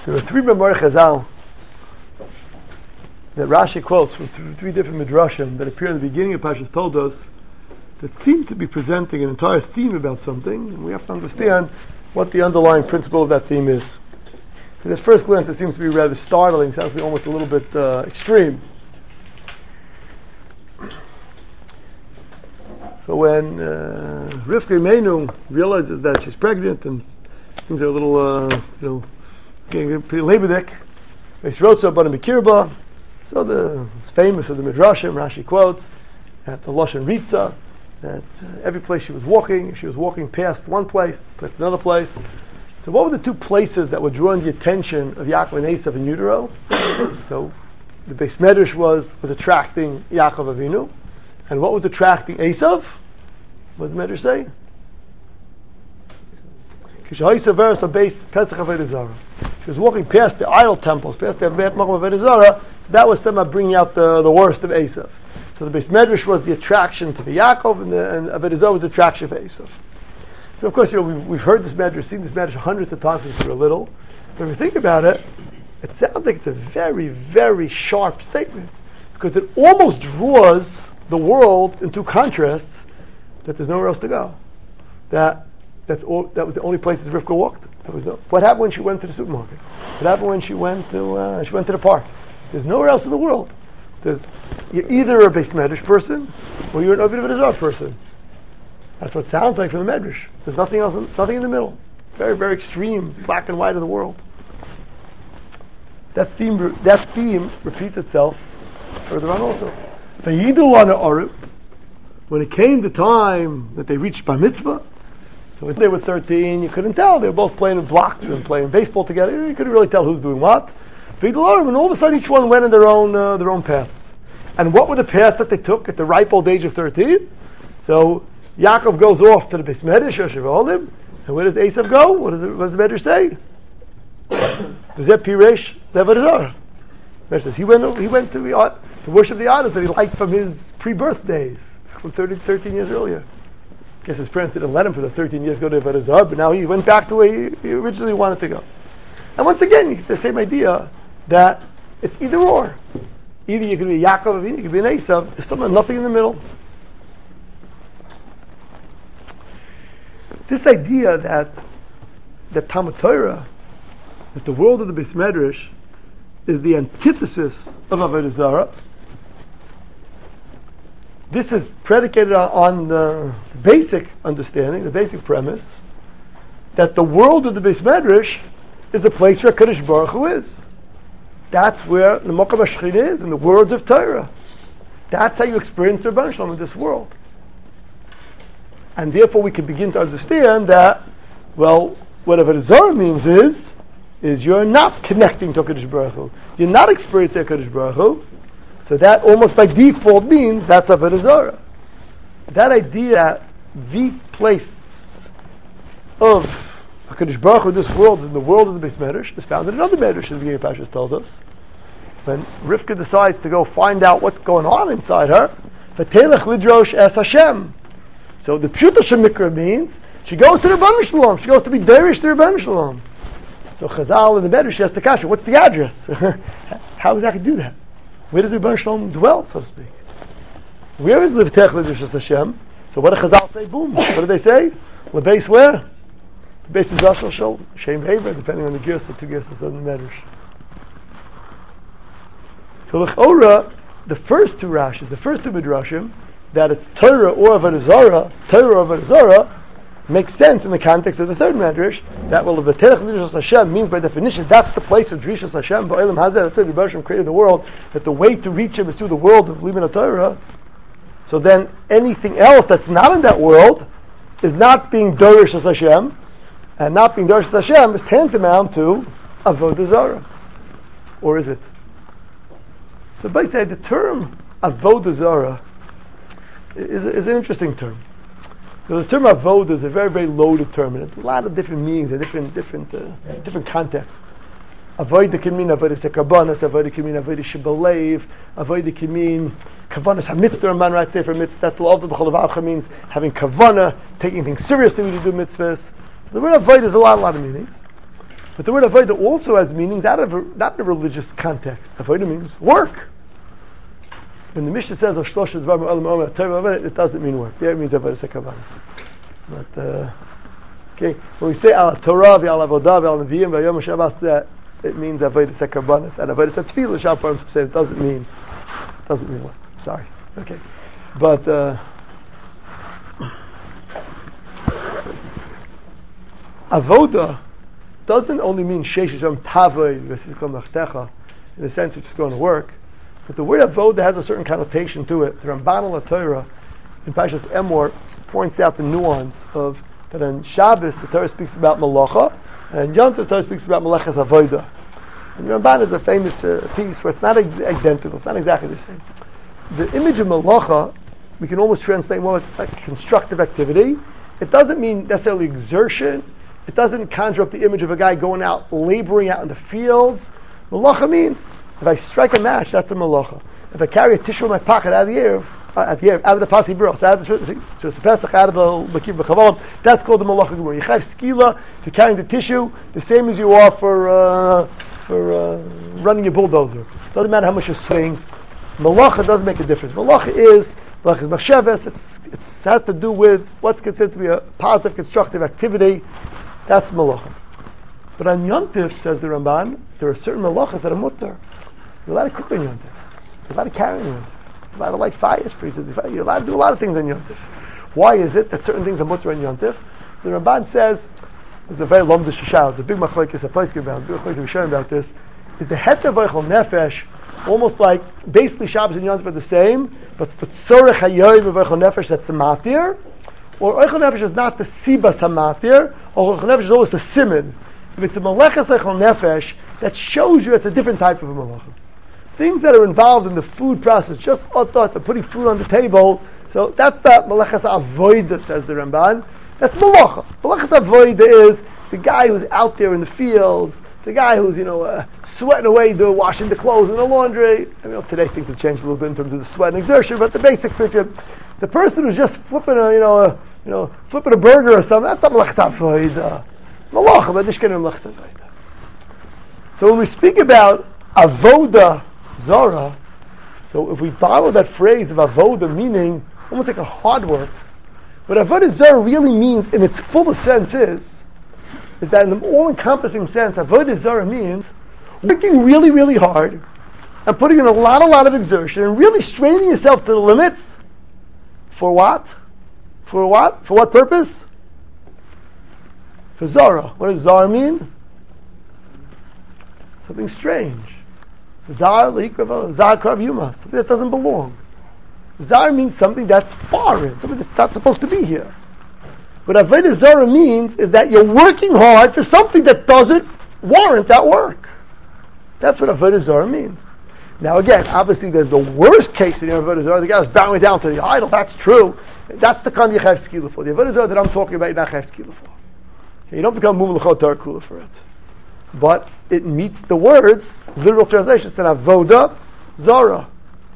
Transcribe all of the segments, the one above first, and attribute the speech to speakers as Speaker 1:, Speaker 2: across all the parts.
Speaker 1: There are three Memor Chazal that Rashi quotes from three different midrashim that appear in the beginning of Parshas Toldos that seem to be presenting an entire theme about something, and we have to understand what the underlying principle of that theme is. Because at first glance it seems to be rather startling, sounds to be almost a little bit extreme. So when Rivka Imenu realizes that she's pregnant and things are a little, getting pretty labidic, so it's famous of the Midrashim, Rashi quotes, at the Lashon Ritza, that every place she was walking past one place, past another place. So what were the two places that were drawing the attention of Yaakov and Esav in utero? So the Beis Medrash was attracting Yaakov Avinu, and what was attracting Esav? What does the Medrash say? She was walking past the idol temples, past the Makom of Avodah Zarah, so that was somehow bringing out the worst of Esav. So the Beis Medrash was the attraction to the Yaakov, and Avodah Zarah was the attraction for Esav. So of course, we've heard this Medrash, seen this Medrash hundreds of times since we were little. But if we think about it, it sounds like it's a very, very sharp statement, because it almost draws the world into contrasts that there's nowhere else to go. That was the only places Rivka walked. What happened when she went to the supermarket? What happened when she went to the park? There's nowhere else in the world. You're either a Beis Medrash person or you're an Avodah Zarah person. That's what it sounds like from the Medrash. There's nothing else, nothing in the middle. Very, very extreme, black and white of the world. That theme repeats itself further on also. When it came the time that they reached Bar Mitzvah, so when they were 13, you couldn't tell. They were both playing with blocks and playing baseball together. You couldn't really tell who's doing what. And all of a sudden, each one went in their own paths. And what were the paths that they took at the ripe old age of 13? So Yaakov goes off to the Beis Medrash, Yoshev, and where does Esav go? What does the Medrash say? V'zeh Piresh Avodah Zarah. Medrash says he went to worship the idols that he liked from his pre-birth days, from 13 years earlier. I guess his parents didn't let him for the 13 years go to Avodah Zarah, but now he went back to where he originally wanted to go. And once again, you get the same idea that it's either or. Either you can be Yaakov, or you can be an Esav. There's nothing in the middle. This idea that Talmud Torah, that the world of the Beis Medrash is the antithesis of Avodah Zarah, this is predicated on the basic understanding, the basic premise, that the world of the Beis Medrash is the place where Kadosh Baruch Hu is. That's where the Makom HaShechina is, in the words of Torah. That's how you experience the Rebbeinu Shalom in this world. And therefore we can begin to understand that, well, what Avodah Zarah means is you're not connecting to Kadosh Baruch Hu. You're not experiencing Kadosh Baruch Hu. So that almost by default means that's Avodah Zarah. That idea that the place of HaKadosh Baruch Hu in this world is in the world of the Beis Medrash is found in another Medrash in the beginning of Parshas told us. When Rivka decides to go find out what's going on inside her, V'telech lidrosh es Hashem. So the Pshuta Shemikra means she goes to the Rebbeinu Shalom. She goes to be derish to the Rebbeinu Shalom. So Chazal in the Medrash has to kasha. What's the address? How exactly do that? Where does the Rebbeinu Shalom dwell, so to speak? Where is V'telech lidrosh es Hashem? So what do Chazal say? Boom. What do they say? Lebeis where? Based on Zashal Shol, Shem Haver, depending on the gears, the two gears of the Medrash. So l'chora, the first two Rashis, the first two Midrashim, that it's Torah or Avodah Zarah, makes sense in the context of the third Medrash, that well, the V'telech Lidrosh Hashem means by definition, that's the place of Drishas Hashem, Ba'olam Hazeh, that's why the Rebbeinu Shalom created the world, that the way to reach Him is through the world of Limud Torah. So then anything else that's not in that world is not being Dorish Hashem, and not being Dorish Hashem is tantamount to Avodah Zarah. Or is it? So basically the term Avodah Zarah is an interesting term. Now, the term Avodah is a very, very loaded term, and it's a lot of different meanings and different contexts. Avodah can mean Avodah Sekabanas, Avodah can mean Avodah Shibalev, Avodah can mean Kavanas HaMitzvah, man right Sefer Mitzvah, that's L'Avda B'chol Avavcha means having Kavana, taking things seriously when you do mitzvahs. So the word Avodah is a lot of meanings. But the word avodah also has meanings not in a religious context. Avodah means work. When the Mishnah says it doesn't mean work. There it means avodah sekarbanis. But okay, when we say al Torah, al avodah, al neviim, v'yom Shabbos, it means avodah sekarbanis, and avodah tefillah. Shalom say it doesn't mean work. Sorry. Okay, but avodah doesn't only mean sheisham tavoi v'sikom nachtecha in the sense of just going to work, but the word avodah has a certain connotation to it. The Ramban al Torah in Parshas Emor points out the nuance of that on Shabbos the Torah speaks about malacha, and on Yom Tov the Torah speaks about malachas avodah. And Ramban is a famous piece where it's not identical, it's not exactly the same. The image of malacha we can almost translate more like constructive activity. It doesn't mean necessarily exertion. It doesn't conjure up the image of a guy going out, laboring out in the fields. Malacha means, if I strike a match, that's a malacha. If I carry a tissue in my pocket out of the air, out of the pasi bros, out of the pesach, out of the makiv b'chavod, that's called the malacha gemur. You have skila to carrying the tissue, the same as you are for running your bulldozer. Doesn't matter how much you swing. Malacha doesn't make a difference. Malacha is machsheves. It has to do with what's considered to be a positive, constructive activity. That's malacha. But on Yom Tov, says the Ramban, there are certain malachas that are mutter. You're allowed to cook on Yom Tov. You're allowed to carry on Yom Tov. You're allowed to light fires, you're allowed to do a lot of things on Yom Tov. Why is it that certain things are mutter on Yom Tov? So the Ramban says, it's a very long shishal, it's a big machlokes, a place about, big machlokes we're sharing about this, is the heter v'echol nefesh, almost like, basically Shabbos and Yom Tov are the same, but the tzorech hayoyim v'echol nefesh, that's the matir, or Eichel Nefesh is not the Sibas HaMatir, or Eichel Nefesh is always the Simon. If it's a Meleches Eichel Nefesh, that shows you it's a different type of a Melecha. Things that are involved in the food process, just otot, putting food on the table, so that's the Meleches Avoida, says the Ramban. That's Melecha. Meleches Avoida is the guy who's out there in the fields, the guy who's, sweating away, washing the clothes and the laundry. Today things have changed a little bit in terms of the sweat and exertion, but the basic picture, the person who's just flipping flipping a burger or something, that's not malachas avodah. Malacha, but nishken malachas avodah. So when we speak about avodah zara, so if we borrow that phrase of avodah, meaning almost like a hard work, what avodah zara really means in its fullest sense is that in the all-encompassing sense, avodah zara means working really, really hard and putting in a lot of exertion and really straining yourself to the limits. For what? For what? For what purpose? For Zara. What does Zara mean? Something strange. Zara Krav Yuma. Something that doesn't belong. Zara means something that's foreign, something that's not supposed to be here. What Avodah Zara means is that you're working hard for something that doesn't warrant that work. That's what Avodah Zara means. Now again, obviously there's the worst case in the Avodah Zara. The guy was bowing down to the idol. That's true. That's the kind you have skila for. The Avodah Zara that I'm talking about, you don't have skila for. Okay, you don't become mum l'chot Torah kula for it. But it meets the words, literal translation, it's an Avodah Zara.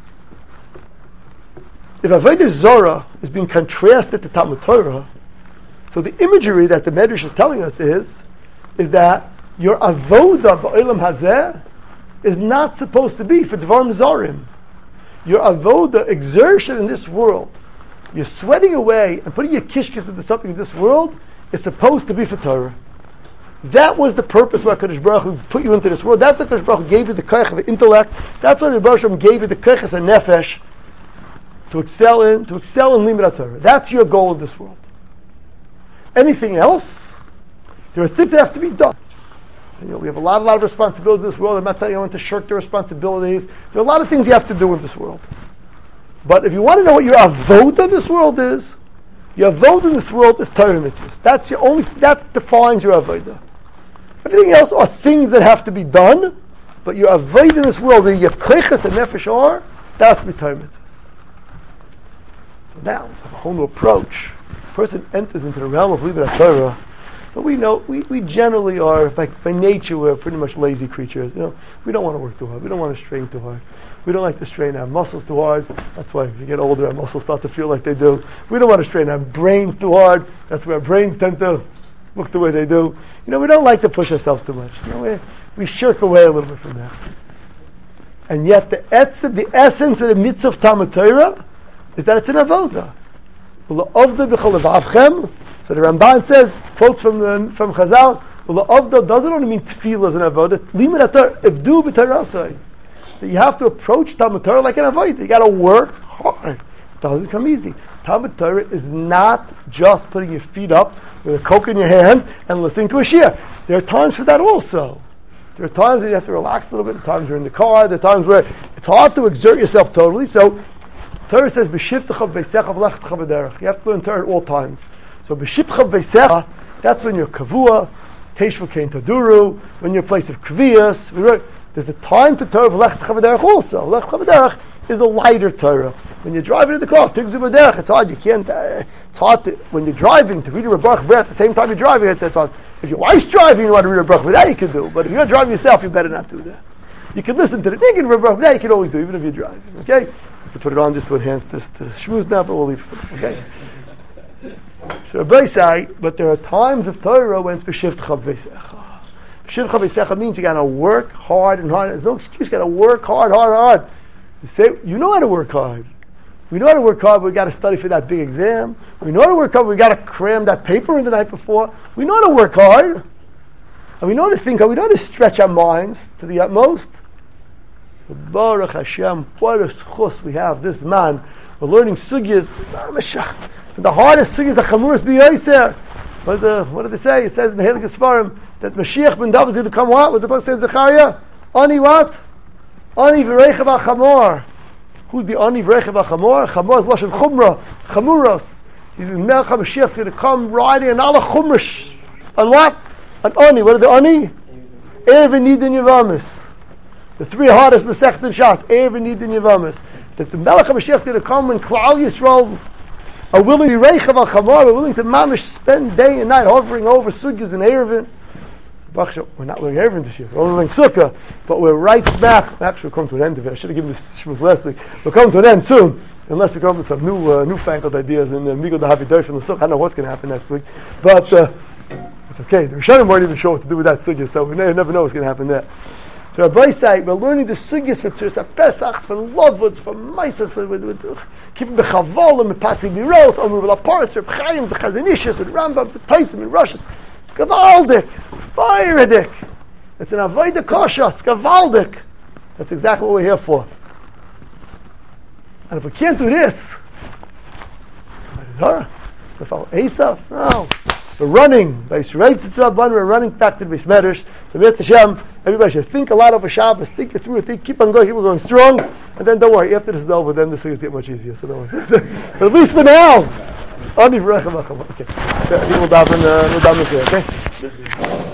Speaker 1: If Avodah Zara is being contrasted to Talmud Torah, so the imagery that the Medrash is telling us is that your Avodah ba'olam hazeh is not supposed to be for Dvarim Zarim. Your avoda, exertion in this world, you're sweating away and putting your kishkis into something in this world, is supposed to be for Torah. That was the purpose why Kadosh Baruch Hu put you into this world. That's why Kadosh Baruch Hu gave you the koach of intellect. That's why the Baruch Hu gave you the koach of nefesh to excel in limud Torah. That's your goal in this world. Anything else, there are things that have to be done. We have a lot of responsibilities in this world. I'm not telling you to shirk the responsibilities. There are a lot of things you have to do in this world. But if you want to know what your avodah in this world is, your avodah in this world is Torah mitzvahs. That defines your avodah. Everything else are things that have to be done, but your avodah in this world, where your kochas and nefesh are, that has to be Torah mitzvahs. So now, a whole new approach. A person enters into the realm of Limud Torah. So we know, we generally are, by nature, we're pretty much lazy creatures. We don't want to work too hard. We don't want to strain too hard. We don't like to strain our muscles too hard. That's why if you get older, our muscles start to feel like they do. We don't want to strain our brains too hard. That's where our brains tend to look the way they do. We don't like to push ourselves too much. We shirk away a little bit from that. And yet the essence of the mitzvah of Talmud Torah is that it's an avodah. So the Ramban says, quotes from Chazal, Avodah doesn't only mean tefillah as an avodah. Limud Torah, ivdu b'torasai. That you have to approach Talmud Torah like an avodah. You got to work hard. It doesn't come easy. Talmud Torah is not just putting your feet up with a Coke in your hand and listening to a shiur. There are times for that also. There are times that you have to relax a little bit. There are times you're in the car. There are times where it's hard to exert yourself totally. So Torah says, "B'shivtecha v'eisecha v'lechtecha b'derech." You have to learn Torah at all times. So b'shivtecha v'eisecha, that's when you're kavua, teishva kein taduru, when you're a place of kviyas. There's a time for Torah v'lechtecha b'derech also. V'lechtecha b'derech is a lighter Torah. When you're driving in the car, tigzu b'derech, it's hard. You can't. It's hard to, when you're driving, to read a Baruch Ber at the same time you're driving. It's hard. If your wife's driving, you want to read a Baruch Ber, that you can do. But if you're driving yourself, you better not do that. You can listen to the Niggin Baruch Ber, you can always do, even if you're driving. Okay. To put it on just to enhance this shmooze now, but we'll leave it. Okay. So Rabbi say, but there are times of Torah when it's b'shivtecha v'eisecha. B'shivtecha v'eisecha means you got to work hard and hard. There's no excuse. You got to work hard. You say you know how to work hard. We know how to work hard, but we got to study for that big exam. We know how to work hard, but we got to cram that paper in the night before. We know how to work hard, and we know how to think hard. We know how to stretch our minds to the utmost. So Baruch Hashem, what a schus we have. This man, we're learning sugyas. The hardest sugyas, the chamuras b'yoser. What did they say? It says in the Heilige Sfarim that Mashiach ben David is going to come. What? What's the supposed to say in Zechariah? Ani what? Ani v'reichav ha'chamor. Who's the Ani v'reichav ha'chamor? Chamor is lashon chumra, chamuros. Melech HaMashiach is going to come riding on all the chumrish. On what? On Ani. What are the Ani? Erev Nidin Yavamis. The three hardest Masechtas in Shas. Erev Nidin Yavamis. That the Melech HaMashiach is going to come when Klal Yisrael are willing to reichav ha'chamor, are willing to mamish spend day and night hovering over sugyas and Erevin. We're not learning Erevin this year. We're only learning Sukkah, but we're right smack. Actually, we'll come to an end of it. I should have given this shmuz last week. We'll come to an end soon, unless we come up with some newfangled ideas in Migo the Havidah from the Sukkah. I don't know what's going to happen next week, but it's okay. The Rishonim weren't even sure what to do with that sugya, so we never know what's going to happen there. So Rabbi say we're learning the sugyas for Tziras Pesach, for Lovutz, for Maisas, for keeping the Chavolim, with passing Miros, Omer V'Laparetz, for Chaim, the Chazinishas, with Rambam, the Taisim, and Roshas. Gavaldik, Feiridik. It's an avodah kosher. It's gavaldik. That's exactly what we're here for. And if we can't do this, we follow Esav. No, we're running. We're running back to the Beis Medrash. So Mitzvah Hashem, everybody should think a lot over Shabbos. Think it through. Keep on going strong. And then don't worry. After this is over, then the things get much easier. So don't worry. But at least for now. Okay. We'll daven here, okay?